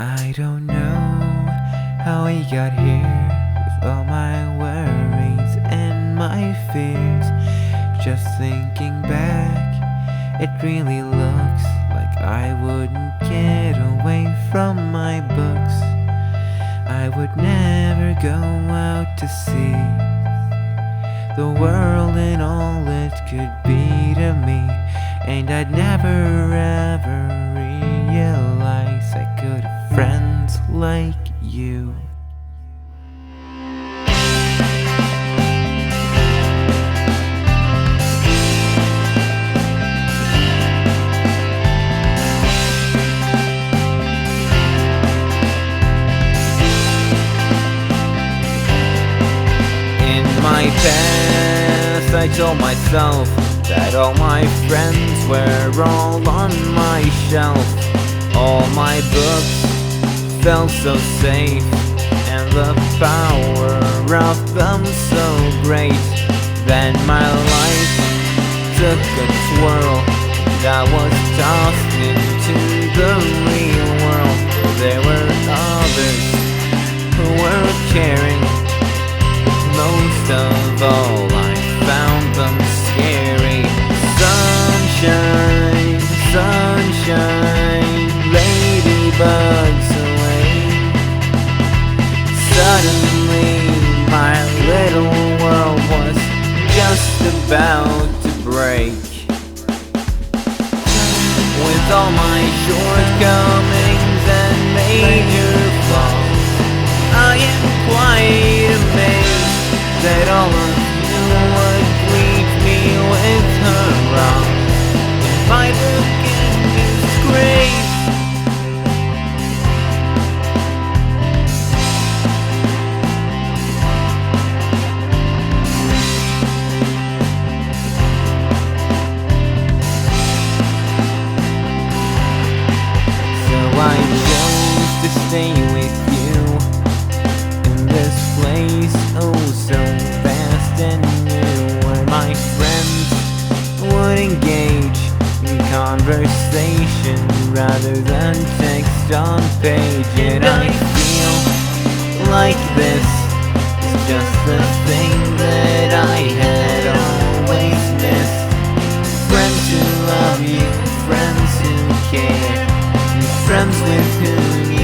I don't know how we got here with all my worries and my fears. Just thinking back, it really looks like I wouldn't get away from my books. I would never go out to see the world and all it could be to me, and I'd never ever realize I could have friends like you. In my past, I told myself that all my friends were all on my shelf. All my books felt so safe, and the power of them so great. Then my life took a twirl, and I was tossed into the real world. There were others who were caring. Most of all, I found them scary. Sunshine, sunshine, ladybugs away. Suddenly, my little world was just about to break. With all my shortcomings and major flaws, I am quite amazed that all of you would leave me with her wrong in my book in disgrace. So I chose to stay with you in this place, oh so vast and new, where my friends would engage in conversation rather than text on page. And I feel like this is just the thing that I had always missed. Friends who love you, friends who care, and friends with whom you